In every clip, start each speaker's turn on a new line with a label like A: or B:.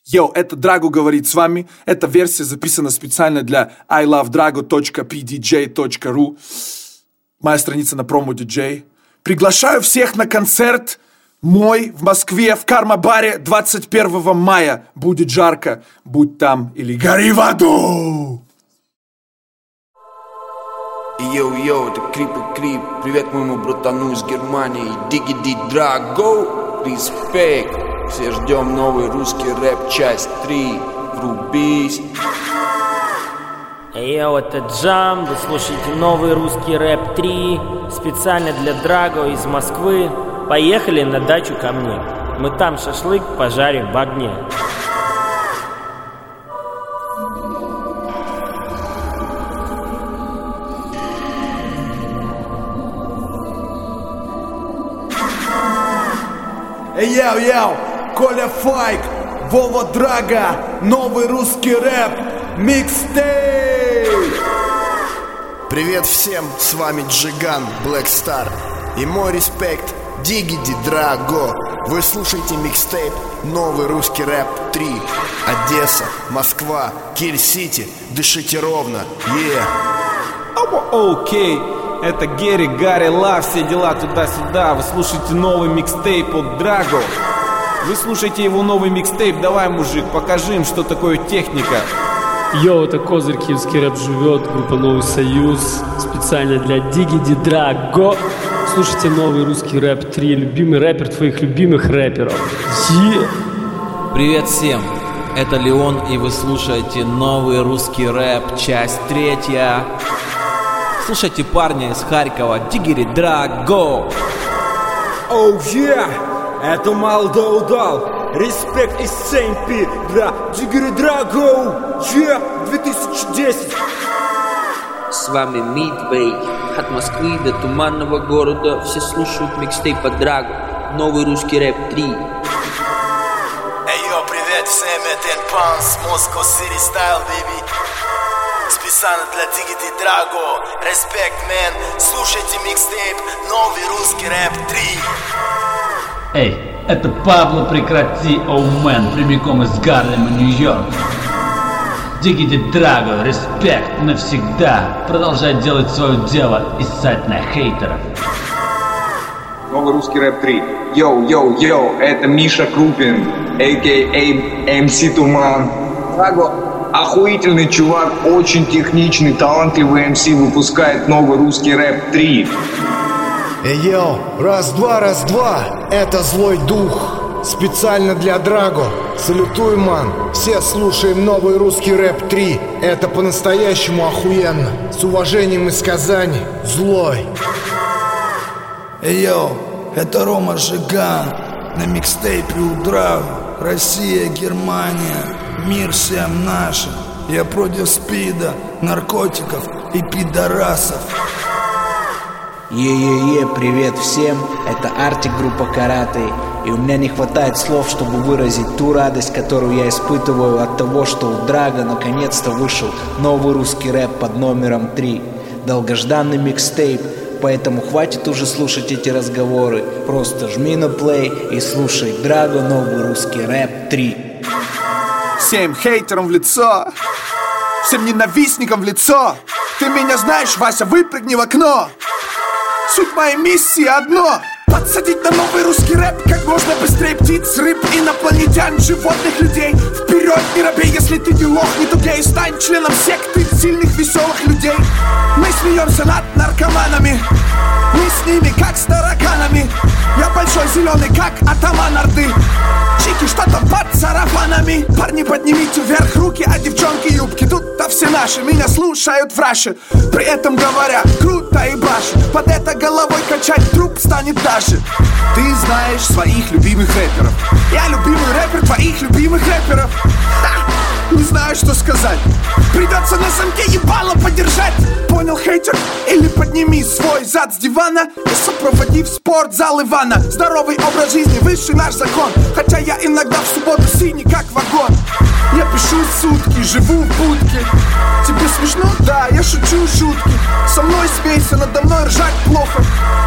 A: Йоу, это Драго говорит с вами. Эта версия записана специально для ilovedrago.pdj.ru. Моя страница на промо-диджей. Приглашаю всех на концерт мой в Москве в Карма-баре 21 мая. Будет жарко, будь там или гори в аду!
B: Йоу-йоу, это Крип и Крип. Привет моему братану из Германии. Диги-ди Драго. Респект. Все ждем новый русский рэп, часть 3. Врубись.
C: Йоу, это Джам. Вы слушаете новый русский рэп 3. Специально для Драго из Москвы. Поехали на дачу ко мне. Мы там шашлык пожарим в огне.
A: Йоу-йоу, Коля Файк, Вова Драго, новый русский рэп, микстейп!
D: Привет всем, с вами Джиган, Black Star. И мой респект, Диги-ди Драго. Вы слушаете микстейп «Новый русский рэп 3». Одесса, Москва, Киль-Сити, дышите ровно,
E: Окей, это Герри, Гарри, Лав, все дела туда-сюда. Вы слушаете новый микстейп от Драго. Вы слушаете его новый микстейп. Давай, мужик, покажи им, что такое техника.
F: Йоу, это Козырь, киевский рэп живет, группа Новый Союз, специально для Диги-ди Драго. Слушайте новый русский рэп 3, любимый рэпер твоих любимых рэперов.
G: Привет всем, это Леон, и вы слушаете новый русский рэп, часть 3. Слушайте парня из Харькова, Диги-ди Драго.
H: Оу, это Малдоудал. Респект из Сеймпи для Диги-ди Драго. 2010.
I: С вами Мидвей. От Москвы до туманного города все слушают микстейп по Драго. Новый русский рэп 3.
D: Эй, йо, привет всем, это Энпанс, Moscow City Style, baby. Специально для Диги-ди Драго. Респект, мэн. Слушайте микстейп «Новый русский рэп 3».
J: Эй, это Пабло, прекрати, оумен, прямиком из Гарлема, Нью-Йорк. Диги-ди Драго, респект навсегда. Продолжай делать свое дело и ссать на хейтеров.
K: Новый русский рэп 3. Йоу, это Миша Крупин, а.к.а. MC Туман. Драго охуительный чувак, очень техничный, талантливый МС, выпускает новый русский рэп 3.
L: Эй, йоу, раз-два, это Злой Дух, специально для Драго. Салютуй, ман, все слушаем новый русский рэп 3. Это по-настоящему охуенно. С уважением из Казани, Злой.
M: Эй, йоу, это Рома Жиган, на микстейпе у Драго. Россия, Германия, мир всем нашим. Я против спида, наркотиков и пидорасов.
N: Привет всем, это Артик, группа Карате. И у меня не хватает слов, чтобы выразить ту радость, которую я испытываю от того, что у Драго наконец-то вышел новый русский рэп под номером 3. Долгожданный микстейп, поэтому хватит уже слушать эти разговоры. Просто жми на плей и слушай Драго, новый русский рэп 3.
A: Всем хейтерам в лицо, всем ненавистникам в лицо. Ты меня знаешь, Вася, выпрыгни в окно. Суть моей миссии одно: подсадить на новый русский рэп как можно быстрее птиц, рыб, инопланетян, животных, людей. Вперед, не робей, если ты не лох, не тугей. Стань членом секты сильных, веселых людей. Мы смеемся над наркоманами, мы с ними как с тараканами. Я большой зеленый, как атаман Орды. Чики, что там под сарафанами? Парни, поднимите вверх руки, а девчонки юбки. Тут-то все наши, меня слушают в раше. При этом говоря, круто и баши. Под это головой качать труп станет даже. Ты знаешь своих любимых рэперов. Я любимый рэпер твоих любимых рэперов. Не знаю, что сказать. Придется на замке ебало подержать. Понял, хейтер? Или подними свой зад с дивана и сопроводи в спортзал Ивана. Здоровый образ жизни, высший наш закон. Хотя я иногда в субботу синий, как вагон. Я пишу сутки, живу в будке. Тебе смешно? Да, я шучу шутки. Со мной смейся, надо мной ржать плохо. Я не хочу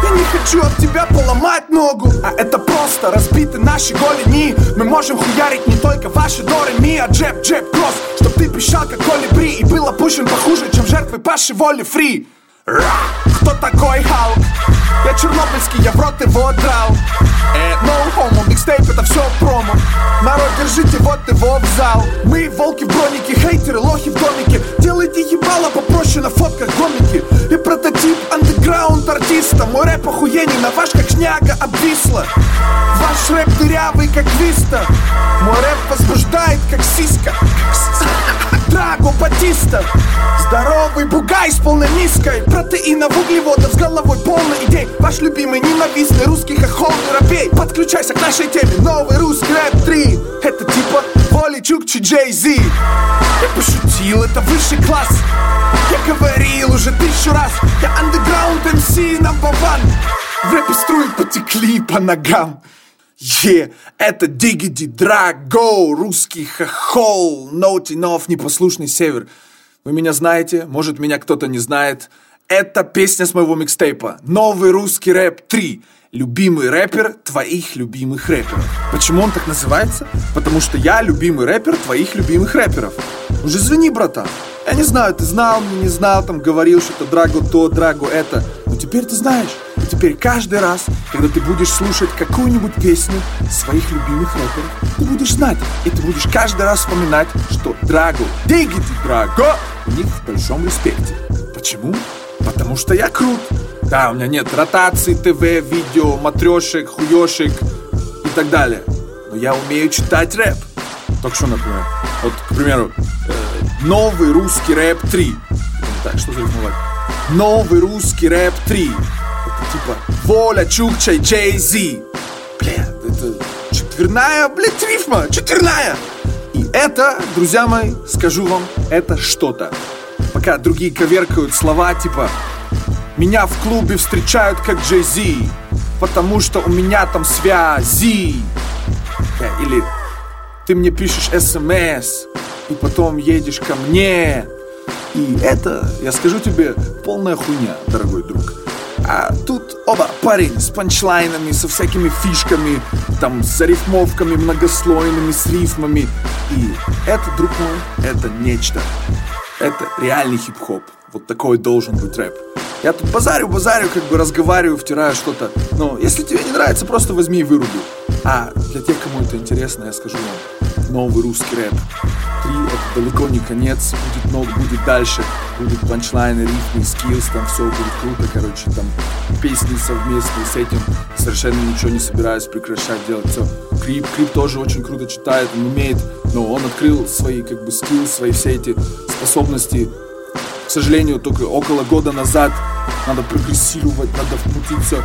A: хочу об тебя поломать ногу. А это просто разбиты наши голени. Мы можем хуярить не только ваши до-ре-ми, а джеб, кросс, чтоб ты пищал как колибри и был опущен похуже, чем жертвы Паши Воли Фри. Кто такой Халк? Я чернобыльский, я в рот его драл. No homo, микстейп это все промо. Народ, держите вот его в зал. Мы волки в бронике, хейтеры, лохи в домике. Делайте ебало попроще на фотках гомики. И прототип андеграунд артиста. Мой рэп охуенный, на ваш как шняга обвисла. Ваш рэп дырявый как виста. Мой рэп возбуждает как сиська. Драго Батиста. Здоровый бугай с полной миской протеинов, углеводов, с головой полной идей. Ваш любимый ненавистный русский хохол не робей. Подключайся к нашей теме, новый русский рэп 3. Это типа Воли, Чукчи, Джей-Зи. Я пошутил, это высший класс. Я говорил уже 1000 раз. Я андеграунд МС number one. В рэпе струи потекли по ногам. Это Дигги Драго, русский хохол, Ноутинов, непослушный север. Вы меня знаете, может меня кто-то не знает. Это песня с моего микстейпа «Новый русский рэп 3». Любимый рэпер твоих любимых рэперов. Почему он так называется? Потому что я любимый рэпер твоих любимых рэперов. Ну же извини, братан. Я не знаю, ты знал, не знал, там говорил, что это Драго то, Драго это. Но теперь ты знаешь. И теперь каждый раз, когда ты будешь слушать какую-нибудь песню своих любимых рэперов, ты будешь знать. И ты будешь каждый раз вспоминать, что Драго, Дигги Драго, у них в большом респекте. Почему? Потому что я крут. Да, у меня нет ротации, ТВ, видео, матрешек, хуешек и так далее. Но я умею читать рэп. Так что, например, вот, к примеру, новый русский рэп 3. Так, что за рифмовать? Новый русский рэп 3. Это типа Воля, Чукча и Джей-Зи. Бля, это четверная, блядь, рифма, четверная. И это, друзья мои, скажу вам, это что-то. Пока другие коверкают слова типа «Меня в клубе встречают как Джей-Зи, потому что у меня там связи». Или «Ты мне пишешь СМС, и потом едешь ко мне». И это, я скажу тебе, полная хуйня, дорогой друг. А тут оба парень с панчлайнами, со всякими фишками, там, с зарифмовками многослойными, с рифмами. И это, друг мой, это нечто. Это реальный хип-хоп. Вот такой должен быть рэп. Я тут базарю, как бы разговариваю, втираю что-то. Но если тебе не нравится, просто возьми и выруби. А для тех, кому это интересно, я скажу вам: новый русский рэп 3 — это далеко не конец. Будет много, будет дальше. Будут панчлайны, рифмы, скиллс, там все будет круто. Короче, там песни совместные с этим. Совершенно ничего не собираюсь прекращать делать. Все. Крип тоже очень круто читает, он умеет. Но он открыл свои, как бы, скиллс, свои все эти способности. К сожалению, только около года назад. Надо прогрессировать, надо вмутиться.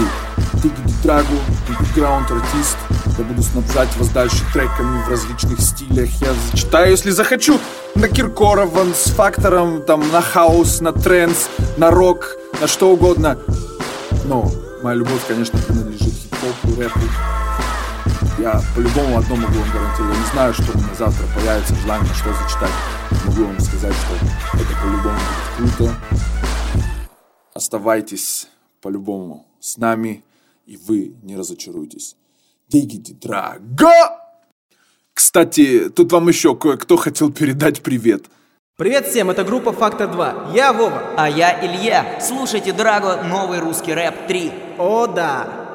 A: И Дигги Драго, андеграунд артист. Я буду снабжать вас дальше треками в различных стилях. Я зачитаю, если захочу, на Киркорова, с Фактором, там, на хаус, на трэнс, на рок, на что угодно. Но моя любовь, конечно, принадлежит хип-хопу, рэпу. Я по-любому одно могу вам гарантировать. Я не знаю, что у меня завтра появится желание, что зачитать. Могу вам сказать, что это по-любому будет круто. Оставайтесь по-любому с нами, и вы не разочаруетесь. Дигги Драго! Кстати, тут вам еще кое-кто хотел передать привет.
O: Привет всем, это группа Фактор 2. Я Вова.
P: А я Илья. Слушайте Драго, новый русский рэп 3.
O: О да!